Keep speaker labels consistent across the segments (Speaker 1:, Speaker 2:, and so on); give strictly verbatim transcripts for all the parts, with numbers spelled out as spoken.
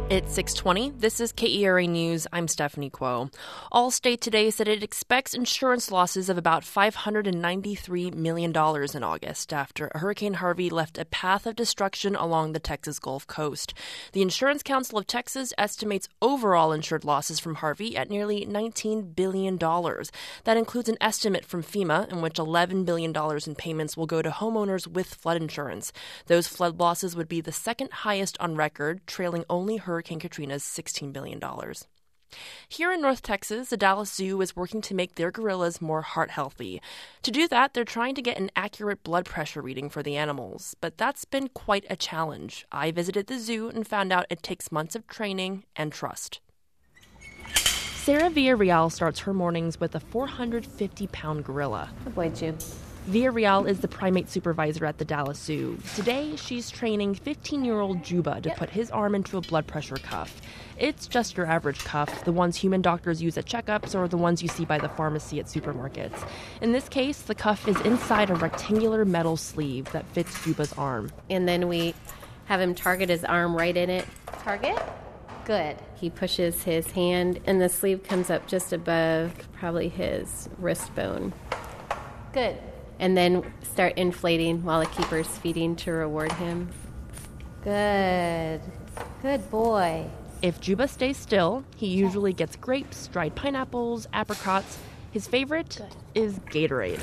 Speaker 1: It's six twenty. This is K E R A News. I'm Stephanie Kuo. Allstate today said it expects insurance losses of about five hundred ninety-three million dollars in August after Hurricane Harvey left a path of destruction along the Texas Gulf Coast. The Insurance Council of Texas estimates overall insured losses from Harvey at nearly nineteen billion dollars. That includes an estimate from FEMA in which eleven billion dollars in payments will go to homeowners with flood insurance. Those flood losses would be the second highest on record, trailing only Hurricane Hurricane Katrina's sixteen billion dollars. Here in North Texas, the Dallas Zoo is working to make their gorillas more heart healthy. To do that, they're trying to get an accurate blood pressure reading for the animals, but that's been quite a challenge. I visited the zoo and found out it takes months of training and trust. Sarah Villarreal starts her mornings with a four hundred fifty pound gorilla.
Speaker 2: Good boy, Jube.
Speaker 1: Villarreal is the primate supervisor at the Dallas Zoo. Today, she's training fifteen-year-old Juba to put his arm into a blood pressure cuff. It's just your average cuff, the ones human doctors use at checkups or the ones you see by the pharmacy at supermarkets. In this case, the cuff is inside a rectangular metal sleeve that fits Juba's arm.
Speaker 2: And then we have him target his arm right in it. Target? Good. He pushes his hand, and the sleeve comes up just above probably his wrist bone. Good. And then start inflating while the keeper's feeding to reward him. Good. Good boy.
Speaker 1: If Juba stays still, he usually gets grapes, dried pineapples, apricots. His favorite Good. is Gatorade.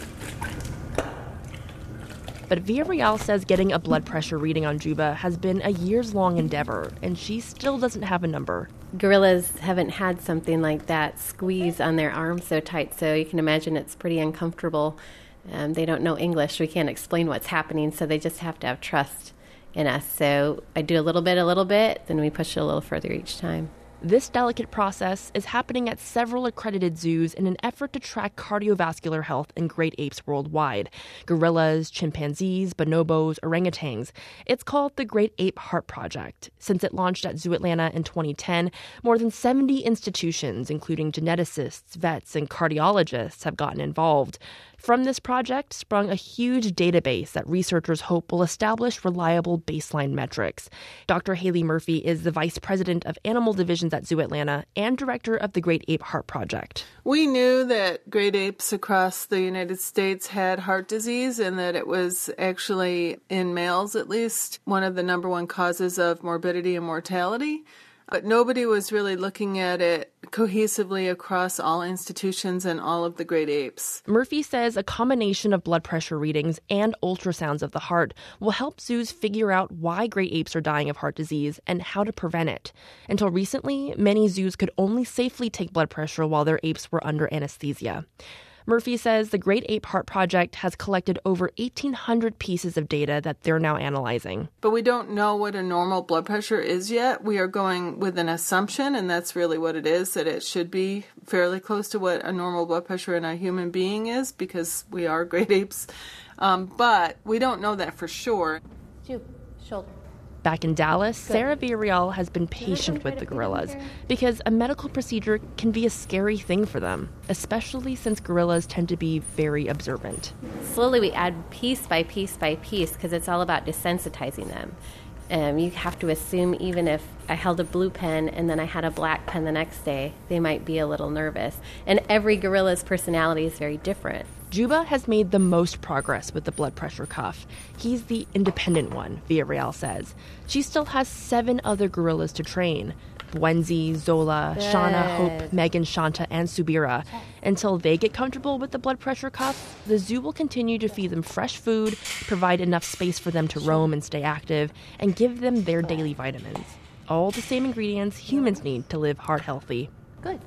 Speaker 1: But Villarreal says getting a blood pressure reading on Juba has been a years-long endeavor, and she still doesn't have a number.
Speaker 2: Gorillas haven't had something like that squeeze on their arm so tight, so you can imagine it's pretty uncomfortable. Um, they don't know English. We can't explain what's happening, so they just have to have trust in us. So I do a little bit, a little bit, then we push it a little further each time.
Speaker 1: This delicate process is happening at several accredited zoos in an effort to track cardiovascular health in great apes worldwide. Gorillas, chimpanzees, bonobos, orangutans. It's called the Great Ape Heart Project. Since it launched at Zoo Atlanta in twenty ten, more than seventy institutions, including geneticists, vets, and cardiologists, have gotten involved. From this project sprung a huge database that researchers hope will establish reliable baseline metrics. Doctor Haley Murphy is the vice president of animal divisions at Zoo Atlanta and director of the Great Ape Heart Project.
Speaker 3: We knew that great apes across the United States had heart disease and that it was actually, in males at least, one of the number one causes of morbidity and mortality. But nobody was really looking at it cohesively across all institutions and all of the great apes.
Speaker 1: Murphy says a combination of blood pressure readings and ultrasounds of the heart will help zoos figure out why great apes are dying of heart disease and how to prevent it. Until recently, many zoos could only safely take blood pressure while their apes were under anesthesia. Murphy says the Great Ape Heart Project has collected over eighteen hundred pieces of data that they're now analyzing.
Speaker 3: But we don't know what a normal blood pressure is yet. We are going with an assumption, and that's really what it is, that it should be fairly close to what a normal blood pressure in a human being is, because we are great apes. Um, but we don't know that for sure.
Speaker 2: Jude, shoulder.
Speaker 1: Back in Dallas,
Speaker 2: Good.
Speaker 1: Sarah Villarreal has been patient with the gorillas because a medical procedure can be a scary thing for them, especially since gorillas tend to be very observant.
Speaker 2: Slowly we add piece by piece by piece because it's all about desensitizing them. Um, you have to assume even if I held a blue pen and then I had a black pen the next day, they might be a little nervous. And every gorilla's personality is very different.
Speaker 1: Juba has made the most progress with the blood pressure cuff. He's the independent one, Villarreal says. She still has seven other gorillas to train. Bwenzi, Zola,
Speaker 2: Good.
Speaker 1: Shauna, Hope, Megan, Shanta, and Subira. Until they get comfortable with the blood pressure cuff, the zoo will continue to feed them fresh food, provide enough space for them to roam and stay active, and give them their daily vitamins. All the same ingredients humans need to live heart healthy.
Speaker 2: Good.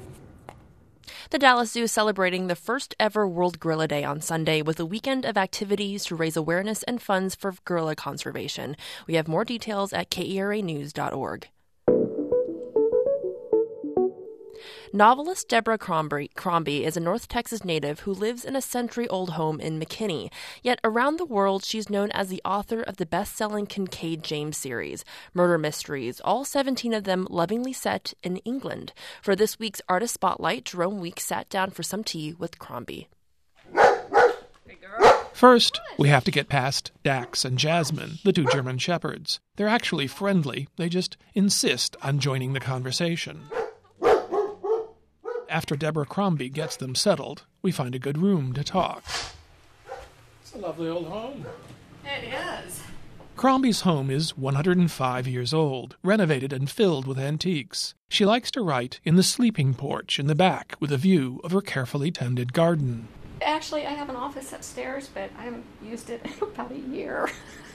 Speaker 1: The Dallas Zoo is celebrating the first ever World Gorilla Day on Sunday with a weekend of activities to raise awareness and funds for gorilla conservation. We have more details at K E R A news dot org. Novelist Deborah Crombie, Crombie is a North Texas native who lives in a century-old home in McKinney. Yet around the world, she's known as the author of the best-selling Kincaid James series, murder mysteries, all seventeen of them lovingly set in England. For this week's Artist Spotlight, Jerome Weeks sat down for some tea with Crombie.
Speaker 4: Hey, girl. First, we have to get past Dax and Jasmine, the two German shepherds. They're actually friendly. They just insist on joining the conversation. After Deborah Crombie gets them settled, we find a good room to talk. It's a lovely old home.
Speaker 5: It is.
Speaker 4: Crombie's home is one hundred five years old, renovated and filled with antiques. She likes to write in the sleeping porch in the back with a view of her carefully tended garden.
Speaker 5: Actually, I have an office upstairs, but I haven't used it in about a year.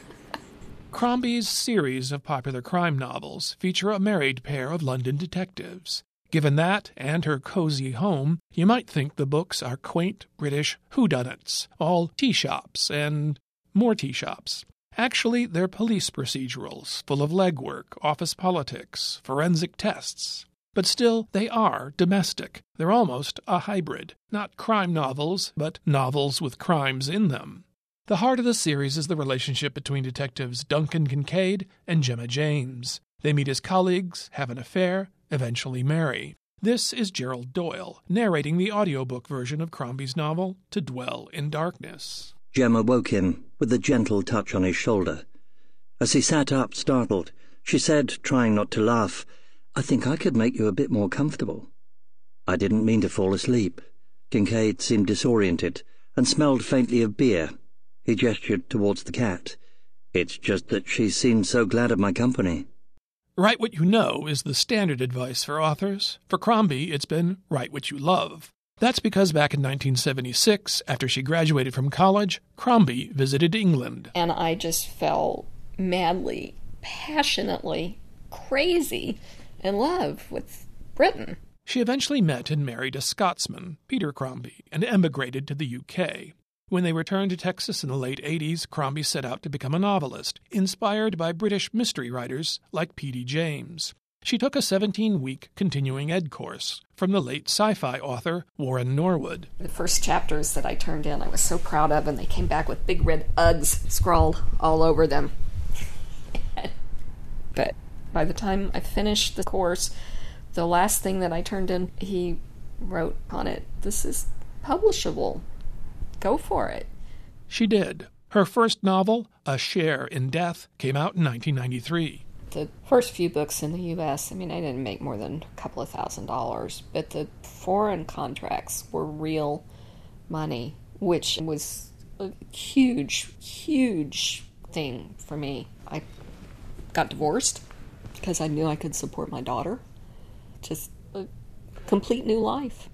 Speaker 4: Crombie's series of popular crime novels feature a married pair of London detectives. Given that and her cozy home, you might think the books are quaint British whodunits, all tea shops and more tea shops. Actually, they're police procedurals, full of legwork, office politics, forensic tests. But still, they are domestic. They're almost a hybrid. Not crime novels, but novels with crimes in them. The heart of the series is the relationship between detectives Duncan Kincaid and Gemma James. They meet as colleagues, have an affair, eventually marry. This is Gerald Doyle, narrating the audiobook version of Crombie's novel, To Dwell in Darkness.
Speaker 6: Gemma woke him with a gentle touch on his shoulder. As he sat up, startled, she said, trying not to laugh, "I think I could make you a bit more comfortable." I didn't mean to fall asleep. Kincaid seemed disoriented and smelled faintly of beer. He gestured towards the cat. "It's just that she seemed so glad of my company."
Speaker 4: Write what you know is the standard advice for authors. For Crombie, it's been write what you love. That's because back in nineteen seventy-six, after she graduated from college, Crombie visited England.
Speaker 5: And I just fell madly, passionately, crazy in love with Britain.
Speaker 4: She eventually met and married a Scotsman, Peter Crombie, and emigrated to the U K. When they returned to Texas in the late eighties, Crombie set out to become a novelist, inspired by British mystery writers like P D James. She took a seventeen-week continuing ed course from the late sci-fi author Warren Norwood.
Speaker 5: The first chapters that I turned in, I was so proud of, and they came back with big red Uggs scrawled all over them. But by the time I finished the course, the last thing that I turned in, he wrote on it, "This is publishable. Go for it."
Speaker 4: She did. Her first novel, A Share in Death, came out in nineteen ninety-three.
Speaker 5: The first few books in the U S, I mean, I didn't make more than a couple of thousand dollars, but the foreign contracts were real money, which was a huge, huge thing for me. I got divorced because I knew I could support my daughter. Just a complete new life.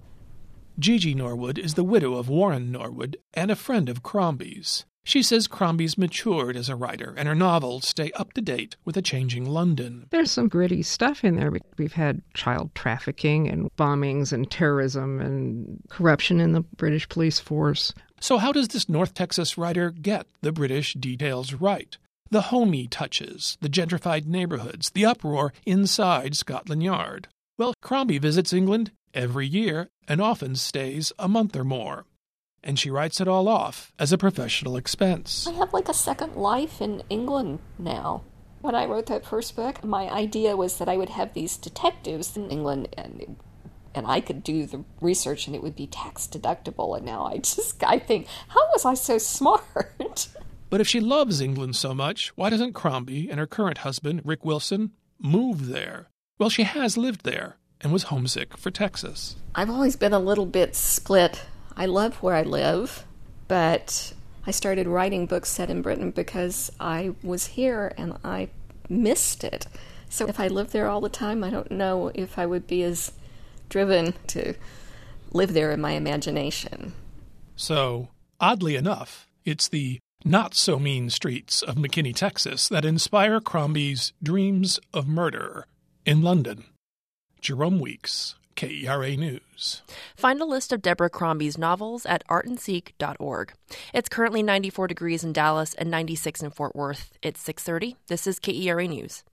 Speaker 4: Gigi Norwood is the widow of Warren Norwood and a friend of Crombie's. She says Crombie's matured as a writer, and her novels stay up to date with a changing London.
Speaker 7: There's some gritty stuff in there. We've had child trafficking and bombings and terrorism and corruption in the British police force.
Speaker 4: So how does this North Texas writer get the British details right? The homey touches, the gentrified neighborhoods, the uproar inside Scotland Yard. Well, Crombie visits England every year and often stays a month or more. And she writes it all off as a professional expense.
Speaker 5: I have like a second life in England now. When I wrote that first book, my idea was that I would have these detectives in England and and I could do the research and it would be tax deductible. And now I just, I think, how was I so smart?
Speaker 4: But if she loves England so much, why doesn't Crombie and her current husband, Rick Wilson, move there? Well, she has lived there and was homesick for Texas.
Speaker 5: I've always been a little bit split. I love where I live, but I started writing books set in Britain because I was here and I missed it. So if I lived there all the time, I don't know if I would be as driven to live there in my imagination.
Speaker 4: So, oddly enough, it's the not-so-mean streets of McKinney, Texas that inspire Crombie's dreams of murder in London. Jerome Weeks, K E R A News.
Speaker 1: Find a list of Deborah Crombie's novels at art and seek dot org. It's currently ninety-four degrees in Dallas and ninety-six in Fort Worth. It's six thirty. This is K E R A News.